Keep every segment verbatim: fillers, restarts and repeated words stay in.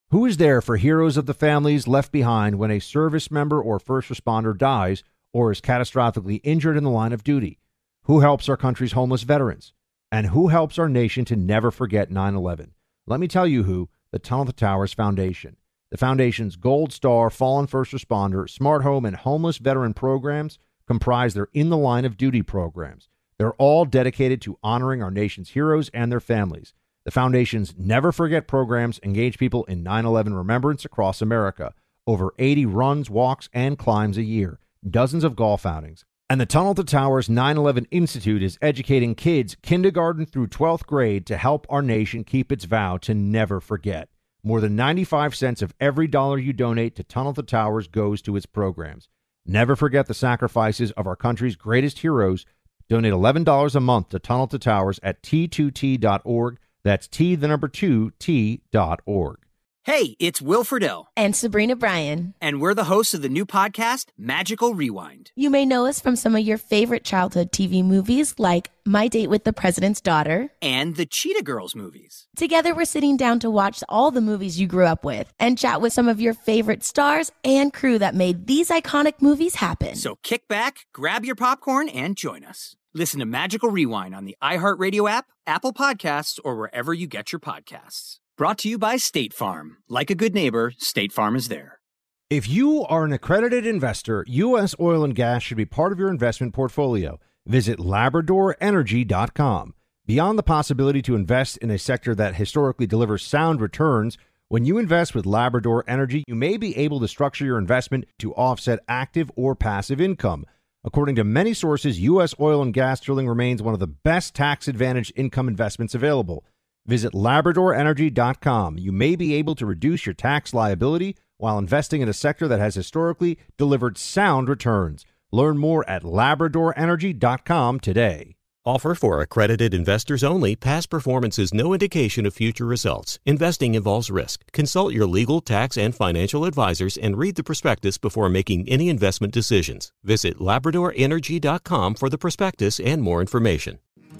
Who is there for heroes of the families left behind when a service member or first responder dies or is catastrophically injured in the line of duty? Who helps our country's homeless veterans? And who helps our nation to never forget nine eleven? Let me tell you who, the Tunnel to Towers Foundation. The Foundation's Gold Star Fallen First Responder, Smart Home, and Homeless Veteran programs comprise their In the Line of Duty programs. They're all dedicated to honoring our nation's heroes and their families. The Foundation's Never Forget programs engage people in nine eleven remembrance across America. Over eighty runs, walks, and climbs a year. Dozens of golf outings. And the Tunnel to Towers nine eleven Institute is educating kids kindergarten through twelfth grade to help our nation keep its vow to never forget. More than ninety-five cents of every dollar you donate to Tunnel to Towers goes to its programs. Never forget the sacrifices of our country's greatest heroes. Donate eleven dollars a month to Tunnel to Towers at T two T dot org. That's T, the number two, T dot org. Hey, it's Will Friedle. And Sabrina Bryan. And we're the hosts of the new podcast, Magical Rewind. You may know us from some of your favorite childhood T V movies like My Date with the President's Daughter. And the Cheetah Girls movies. Together, we're sitting down to watch all the movies you grew up with and chat with some of your favorite stars and crew that made these iconic movies happen. So kick back, grab your popcorn, and join us. Listen to Magical Rewind on the iHeartRadio app, Apple Podcasts, or wherever you get your podcasts. Brought to you by State Farm. Like a good neighbor, State Farm is there. If you are an accredited investor, U S oil and gas should be part of your investment portfolio. Visit Labrador Energy dot com. Beyond the possibility to invest in a sector that historically delivers sound returns, when you invest with Labrador Energy, you may be able to structure your investment to offset active or passive income. According to many sources, U S oil and gas drilling remains one of the best tax-advantaged income investments available. Visit Labrador Energy dot com. You may be able to reduce your tax liability while investing in a sector that has historically delivered sound returns. Learn more at Labrador Energy dot com today. Offer for accredited investors only. Past performance is no indication of future results. Investing involves risk. Consult your legal, tax, and financial advisors and read the prospectus before making any investment decisions. Visit Labrador Energy dot com for the prospectus and more information.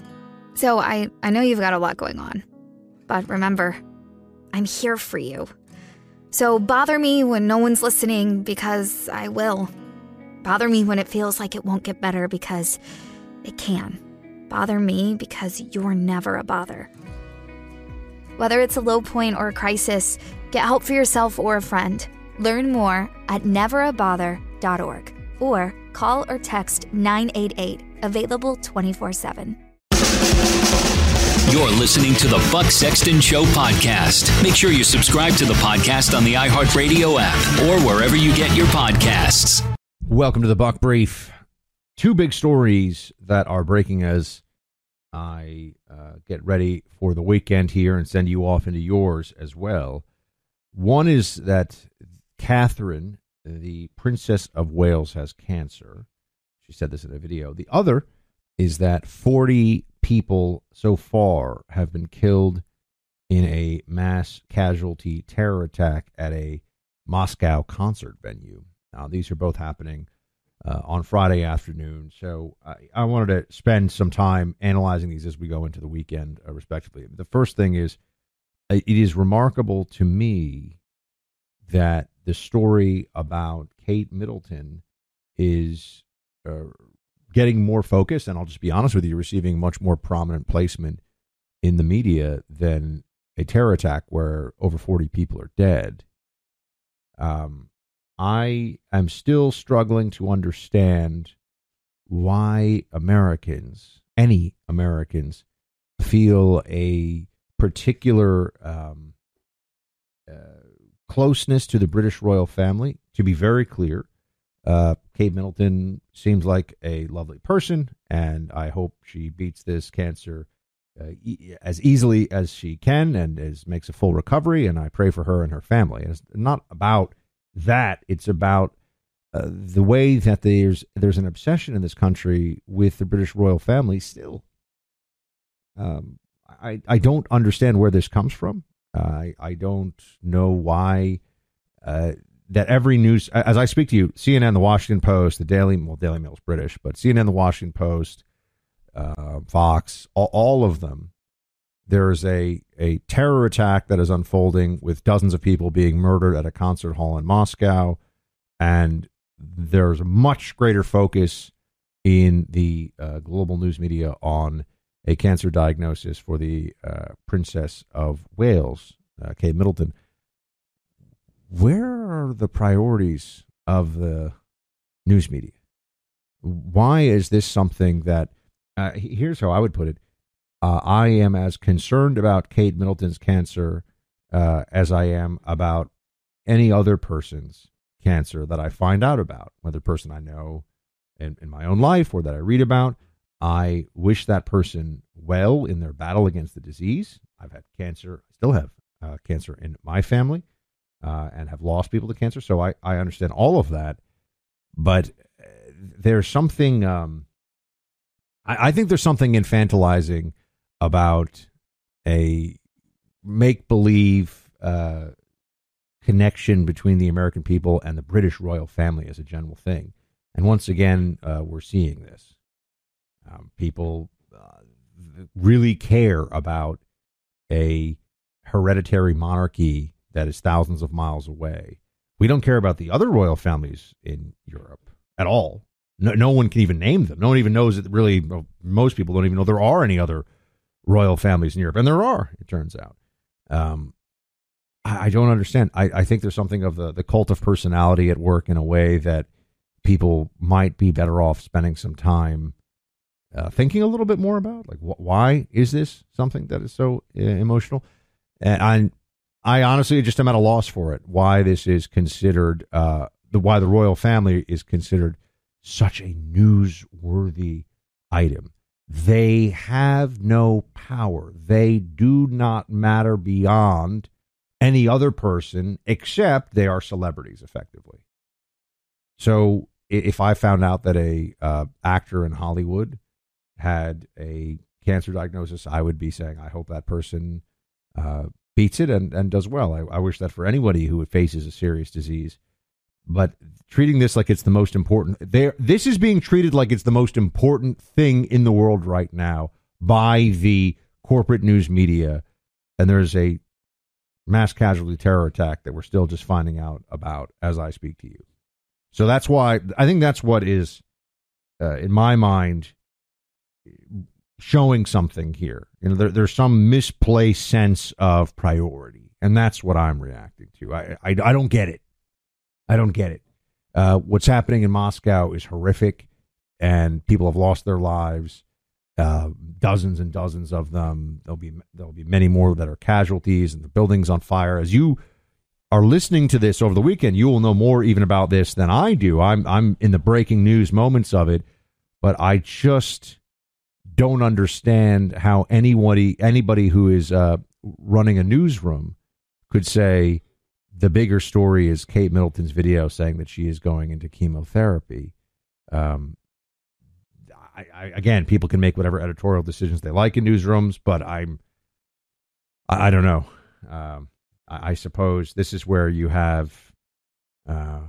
So I, I know you've got a lot going on. But remember, I'm here for you. So bother me when no one's listening, because I will. Bother me when it feels like it won't get better, because it can. Bother me because you're never a bother. Whether it's a low point or a crisis, get help for yourself or a friend. Learn more at never a bother dot org or call or text nine eight eight, available twenty-four seven. You're listening to the Buck Sexton Show podcast. Make sure you subscribe to the podcast on the iHeartRadio app or wherever you get your podcasts. Welcome to the Buck Brief. Two big stories that are breaking as I uh, get ready for the weekend here and send you off into yours as well. One is that Catherine, the Princess of Wales, has cancer. She said this in a video. The other is that forty people so far have been killed in a mass casualty terror attack at a Moscow concert venue. Now, these are both happening uh, on Friday afternoon. So I, I wanted to spend some time analyzing these as we go into the weekend, uh, respectively. The first thing is, it is remarkable to me that the story about Kate Middleton is uh, getting more focus, and I'll just be honest with you, receiving much more prominent placement in the media than a terror attack where over forty people are dead. Um, I am still struggling to understand why Americans, any Americans, feel a particular um, uh, closeness to the British royal family. To be very clear, Uh, Kate Middleton seems like a lovely person, and I hope she beats this cancer uh, e- as easily as she can and as makes a full recovery, and I pray for her and her family. And it's not about that. It's about uh, the way that there's there's an obsession in this country with the British royal family still. Um, I, I don't understand where this comes from. Uh, I, I don't know why uh, that every news, as I speak to you, C N N, the Washington Post, the Daily, well, Daily Mail is British, but C N N, the Washington Post, uh, Fox, all, all of them, there is a, a terror attack that is unfolding with dozens of people being murdered at a concert hall in Moscow. And there's a much greater focus in the uh, global news media on a cancer diagnosis for the uh, Princess of Wales, uh, Kate Middleton. Where are the priorities of the news media? Why is this something that, uh, here's how I would put it. Uh, I am as concerned about Kate Middleton's cancer uh, as I am about any other person's cancer that I find out about, whether person I know in, in my own life or that I read about. I wish that person well in their battle against the disease. I've had cancer, I still have uh, cancer in my family uh, and have lost people to cancer, so I, I understand all of that. But there's something, um, I, I think there's something infantilizing about a make-believe uh, connection between the American people and the British royal family as a general thing. And once again, uh, we're seeing this. Um, people uh, really care about a hereditary monarchy that is thousands of miles away. We don't care about the other royal families in Europe at all. No, no one can even name them. No one even knows that really, well, most people don't even know there are any other royal families in Europe. And there are, it turns out. Um, I, I don't understand. I, I think there's something of the, the cult of personality at work in a way that people might be better off spending some time uh, thinking a little bit more about. Like, wh- why is this something that is so uh, emotional? And I, I honestly just am at a loss for it. Why this is considered, uh, the why the royal family is considered such a newsworthy item. They have no power. They do not matter beyond any other person, except they are celebrities, effectively. So if I found out that a uh, actor in Hollywood had a cancer diagnosis, I would be saying, I hope that person uh, beats it and, and does well. I, I wish that for anybody who faces a serious disease. But treating this like it's the most important, there, this is being treated like it's the most important thing in the world right now by the corporate news media. And there's a mass casualty terror attack that we're still just finding out about as I speak to you. So that's why I think that's what is, uh, in my mind, showing something here. You know, there, there's some misplaced sense of priority, and that's what I'm reacting to. I I, I don't get it. I don't get it. Uh, what's happening in Moscow is horrific, and people have lost their lives. Uh, dozens and dozens of them. There'll be there'll be many more that are casualties, and the building's on fire. As you are listening to this over the weekend, you will know more even about this than I do. I'm I'm in the breaking news moments of it, but I just don't understand how anybody anybody who is uh, running a newsroom could say the bigger story is Kate Middleton's video saying that she is going into chemotherapy. Um, I, I, again, people can make whatever editorial decisions they like in newsrooms, but I'm, I, I don't know. Um, I, I suppose this is where you have uh,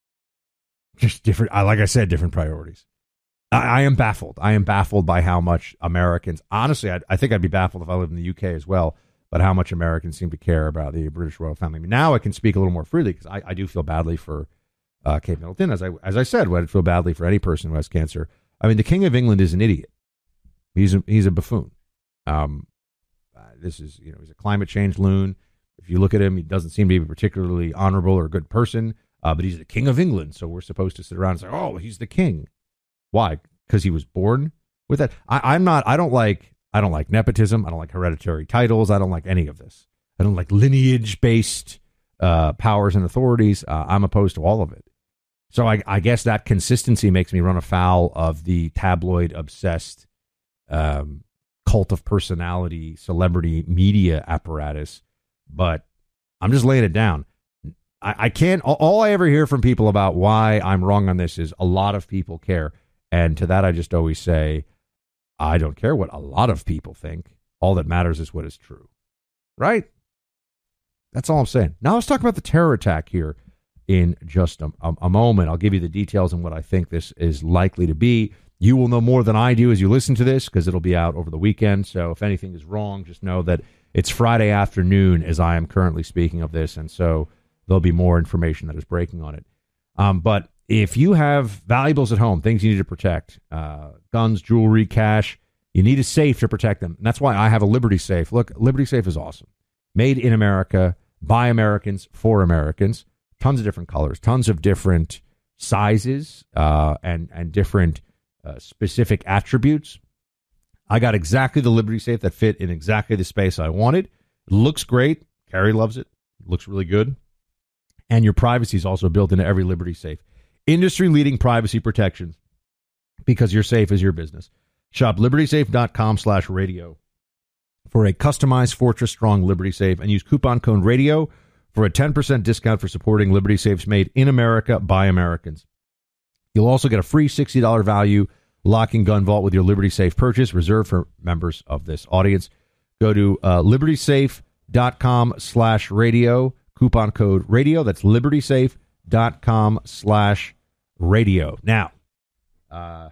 just different, like I said, different priorities. I, I am baffled. I am baffled by how much Americans, honestly, I, I think I'd be baffled if I lived in the U K as well, but how much Americans seem to care about the British royal family. I mean, now I can speak a little more freely because I, I do feel badly for uh, Kate Middleton. As I as I said, I'd feel badly for any person who has cancer. I mean, the King of England is an idiot. He's a, he's a buffoon. Um, uh, this is, you know, he's a climate change loon. If you look at him, he doesn't seem to be a particularly honorable or good person, uh, but he's the King of England. So we're supposed to sit around and say, oh, he's the king. Why? Because he was born with that. I, I'm not, I don't like, I don't like nepotism. I don't like hereditary titles. I don't like any of this. I don't like lineage-based uh, powers and authorities. Uh, I'm opposed to all of it. So I, I guess that consistency makes me run afoul of the tabloid-obsessed um, cult of personality, celebrity media apparatus. But I'm just laying it down. I, I can't. All I ever hear from people about why I'm wrong on this is a lot of people care. And to that, I just always say, I don't care what a lot of people think. All that matters is what is true. Right? That's all I'm saying. Now let's talk about the terror attack here in just a, a, a moment. I'll give you the details on what I think this is likely to be. You will know more than I do as you listen to this because it'll be out over the weekend. So if anything is wrong, just know that it's Friday afternoon as I am currently speaking of this, and so there'll be more information that is breaking on it. Um, but if you have valuables at home, things you need to protect, uh, guns, jewelry, cash, you need a safe to protect them. And that's why I have a Liberty Safe. Look, Liberty Safe is awesome. Made in America, by Americans, for Americans. Tons of different colors, tons of different sizes, uh, and, and different uh, specific attributes. I got exactly the Liberty Safe that fit in exactly the space I wanted. It looks great. Carrie loves it. It looks really good. And your privacy is also built into every Liberty Safe. Industry-leading privacy protection because your safe is your business. Shop libertysafe.com slash radio for a customized Fortress Strong Liberty Safe and use coupon code radio for a ten percent discount for supporting Liberty Safes made in America by Americans. You'll also get a free sixty dollars value lock and gun vault with your Liberty Safe purchase reserved for members of this audience. Go to uh, libertysafe.com slash radio, coupon code radio. That's libertysafe.com slash radio. Now, uh,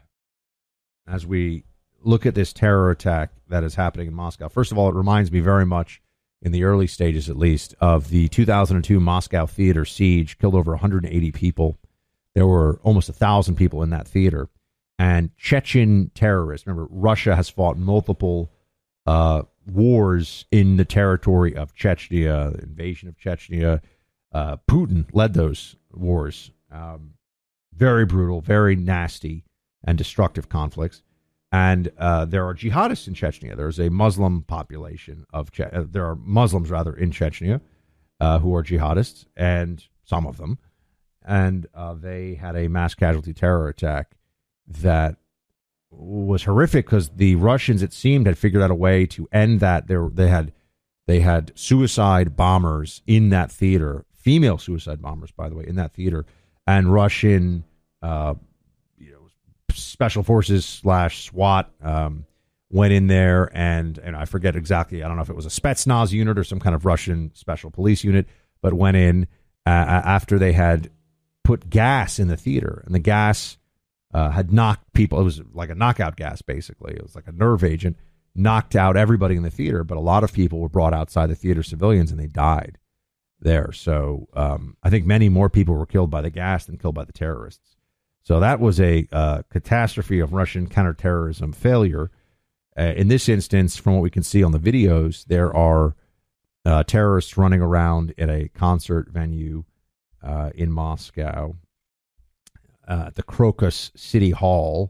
as we look at this terror attack that is happening in Moscow, first of all, it reminds me very much, in the early stages at least, of the two thousand two Moscow theater siege, killed over one hundred eighty people. There were almost one thousand people in that theater. And Chechen terrorists, remember, Russia has fought multiple uh, wars in the territory of Chechnya, the invasion of Chechnya. Uh, Putin led those wars. Um, very brutal, very nasty and destructive conflicts. And uh, there are jihadists in Chechnya. There's a Muslim population of, che- uh, there are Muslims rather in Chechnya uh, who are jihadists, and some of them. And uh, they had a mass casualty terror attack that was horrific because the Russians, it seemed, had figured out a way to end that. There, they had they had suicide bombers in that theater, female suicide bombers, by the way, in that theater, and Russian uh, you know, special forces slash SWAT um, went in there, and and I forget exactly. I don't know if it was a Spetsnaz unit or some kind of Russian special police unit, but went in uh, after they had put gas in the theater, and the gas Uh, had knocked people. It was like a knockout gas, basically. It was like a nerve agent, knocked out everybody in the theater, but a lot of people were brought outside the theater, civilians, and they died there. So um, I think many more people were killed by the gas than killed by the terrorists. So that was a uh, catastrophe of Russian counterterrorism failure. Uh, in this instance, from what we can see on the videos, there are uh, terrorists running around at a concert venue uh, in Moscow, Uh, at the Crocus City Hall,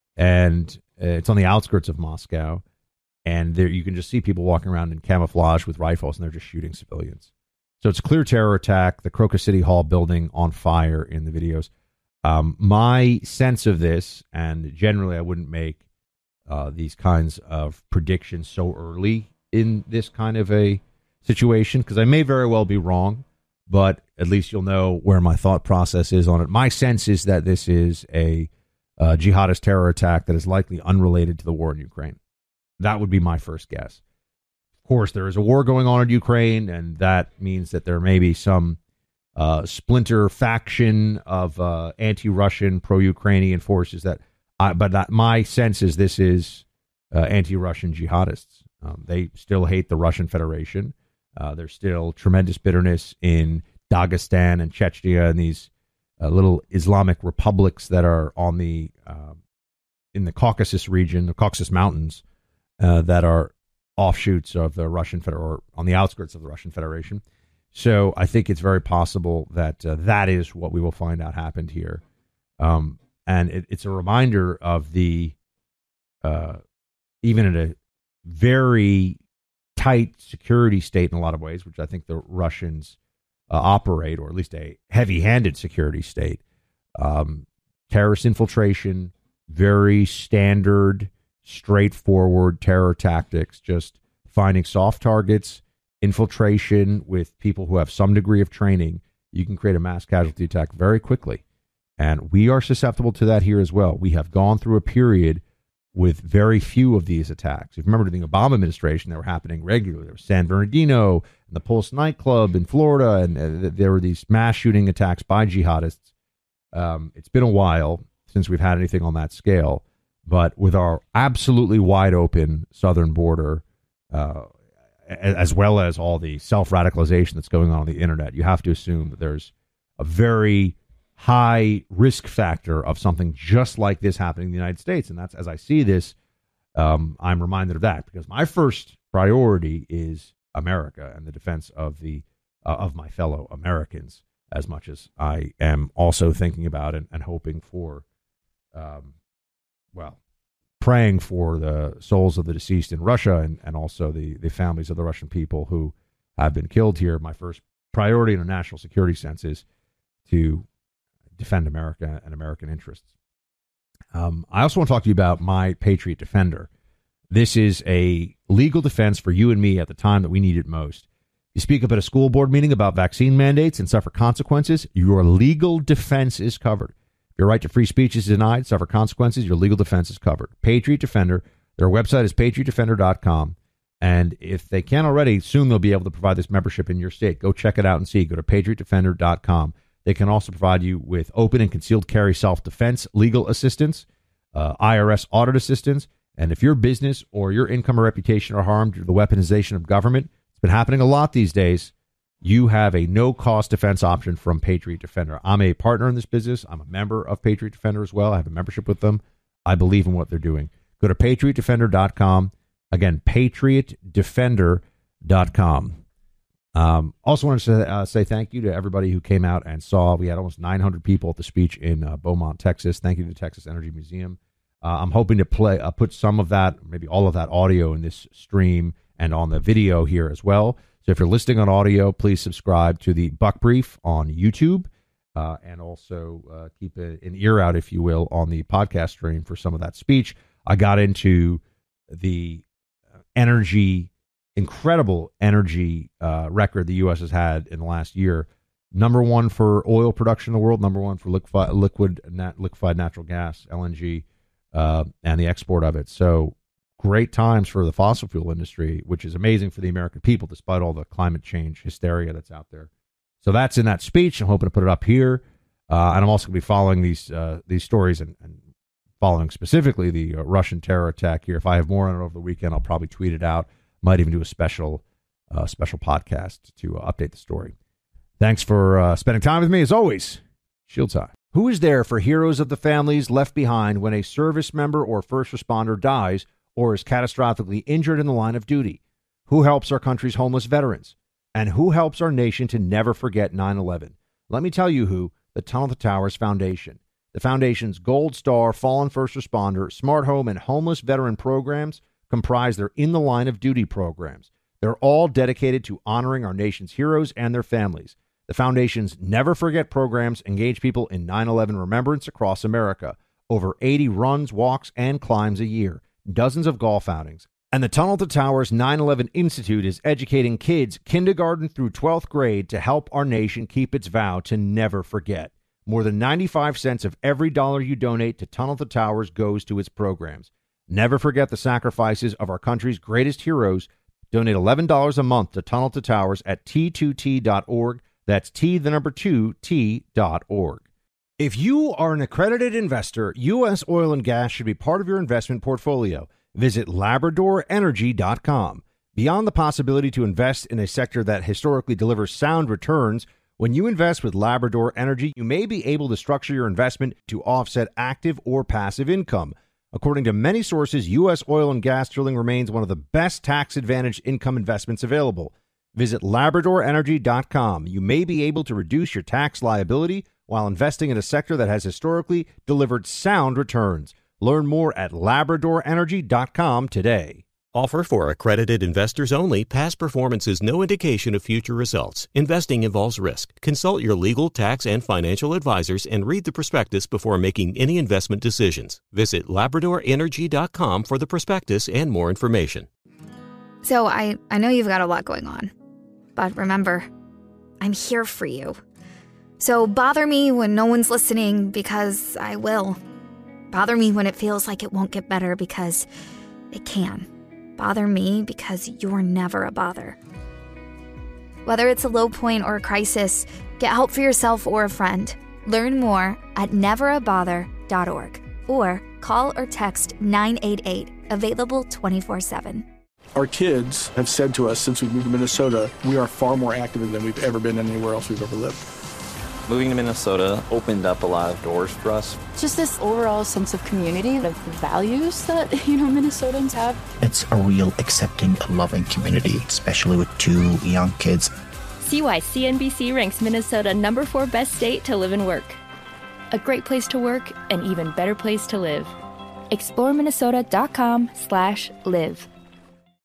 and uh, it's on the outskirts of Moscow, and there you can just see people walking around in camouflage with rifles, and they're just shooting civilians. So it's a clear terror attack. The Crocus City Hall building on fire in the videos. Um, my sense of this, and generally I wouldn't make uh, these kinds of predictions so early in this kind of a situation, because I may very well be wrong, but at least you'll know where my thought process is on it. My sense is that this is a uh, jihadist terror attack that is likely unrelated to the war in Ukraine. That would be my first guess. Of course, there is a war going on in Ukraine, and that means that there may be some uh, splinter faction of uh, anti-Russian, pro-Ukrainian forces. That, I, but that, my sense is this is uh, anti-Russian jihadists. Um, they still hate the Russian Federation. Uh, there's still tremendous bitterness in Dagestan and Chechnya and these uh, little Islamic republics that are on the uh, in the Caucasus region, the Caucasus Mountains, uh, that are offshoots of the Russian Federation, or on the outskirts of the Russian Federation. So I think it's very possible that uh, that is what we will find out happened here. Um, and it, it's a reminder of the, uh, even in a very tight security state in a lot of ways, which I think the Russians uh, operate, or at least a heavy-handed security state. Um, terrorist infiltration, very standard, straightforward terror tactics, just finding soft targets, infiltration with people who have some degree of training. You can create a mass casualty attack very quickly. And we are susceptible to that here as well. We have gone through a period with very few of these attacks. If you remember the Obama administration, they were happening regularly. There was San Bernardino and the Pulse nightclub in Florida, and uh, there were these mass shooting attacks by jihadists. Um, it's been a while since we've had anything on that scale. But with our absolutely wide open southern border, uh, as well as all the self-radicalization that's going on on the internet, you have to assume that there's a very high risk factor of something just like this happening in the United States. And that's, as I see this, um, I'm reminded of that, because my first priority is America and the defense of the uh, of my fellow Americans, as much as I am also thinking about and, and hoping for, um, well, praying for the souls of the deceased in Russia and, and also the, the families of the Russian people who have been killed here. My first priority in a national security sense is to defend America and American interests. Um, I also want to talk to you about My Patriot Defender. This is a legal defense for you and me at the time that we need it most. You speak up at a school board meeting about vaccine mandates and suffer consequences, your legal defense is covered. Your right to free speech is denied, suffer consequences, your legal defense is covered. Patriot Defender, their website is patriot defender dot com. And if they can't already, soon they'll be able to provide this membership in your state. Go check it out and see. Go to patriot defender dot com. They can also provide you with open and concealed carry self-defense legal assistance, uh, I R S audit assistance. And if your business or your income or reputation are harmed due to the weaponization of government, it's been happening a lot these days, you have a no-cost defense option from Patriot Defender. I'm a partner in this business. I'm a member of Patriot Defender as well. I have a membership with them. I believe in what they're doing. Go to patriot defender dot com. Again, patriot defender dot com. Um, also want to say, uh, say thank you to everybody who came out and saw. We had almost nine hundred people at the speech in uh, Beaumont, Texas. Thank you to the Texas Energy Museum. Uh, I'm hoping to play, uh, put some of that, maybe all of that audio in this stream and on the video here as well. So if you're listening on audio, please subscribe to the Buck Brief on YouTube, uh, and also uh, keep a, an ear out, if you will, on the podcast stream for some of that speech. I got into the energy, incredible energy uh, record the U S has had in the last year. Number one for oil production in the world, number one for liquefied, liquid, nat, liquefied natural gas, L N G, uh, and the export of it. So great times for the fossil fuel industry, which is amazing for the American people, despite all the climate change hysteria that's out there. So that's in that speech. I'm hoping to put it up here. Uh, and I'm also going to be following these uh, these stories and, and following specifically the uh, Russian terror attack here. If I have more on it over the weekend, I'll probably tweet it out. Might even do a special uh, special podcast to uh, update the story. Thanks for uh, spending time with me. As always, Shields High. Who is there for heroes of the families left behind when a service member or first responder dies or is catastrophically injured in the line of duty? Who helps our country's homeless veterans? And who helps our nation to never forget nine eleven? Let me tell you who: the Tunnel to Towers Foundation. The Foundation's Gold Star, Fallen First Responder, Smart Home, and Homeless Veteran programs comprise their In the Line of Duty programs. They're all dedicated to honoring our nation's heroes and their families. The Foundation's Never Forget programs engage people in nine eleven remembrance across America. Over eighty runs, walks, and climbs a year. Dozens of golf outings. And the Tunnel to Towers nine eleven Institute is educating kids kindergarten through twelfth grade to help our nation keep its vow to never forget. More than ninety-five cents of every dollar you donate to Tunnel to Towers goes to its programs. Never forget the sacrifices of our country's greatest heroes. Donate eleven dollars a month to Tunnel to Towers at T two T dot org. That's T, the number two, T dot org. If you are an accredited investor, U S oil and gas should be part of your investment portfolio. Visit labrador energy dot com. Beyond the possibility to invest in a sector that historically delivers sound returns, when you invest with Labrador Energy, you may be able to structure your investment to offset active or passive income. According to many sources, U S oil and gas drilling remains one of the best tax-advantaged income investments available. Visit labrador energy dot com. You may be able to reduce your tax liability while investing in a sector that has historically delivered sound returns. Learn more at labrador energy dot com today. Offer for accredited investors only. Past performance is no indication of future results. Investing involves risk. Consult your legal, tax, and financial advisors and read the prospectus before making any investment decisions. Visit labrador energy dot com for the prospectus and more information. So I, I know you've got a lot going on. But remember, I'm here for you. So bother me when no one's listening, because I will. Bother me when it feels like it won't get better, because it can. Bother me because you're never a bother. Whether it's a low point or a crisis, get help for yourself or a friend. Learn more at never a bother dot org or Call or text nine eight eight. Available twenty-four seven. Our kids have said to us since we moved to Minnesota, we are far more active than we've ever been anywhere else we've ever lived. Moving to Minnesota opened up a lot of doors for us. Just this overall sense of community, of values that, you know, Minnesotans have. It's a real accepting, loving community, especially with two young kids. See why C N B C ranks Minnesota number four best state to live and work. A great place to work, an even better place to live. explore minnesota dot com slash live.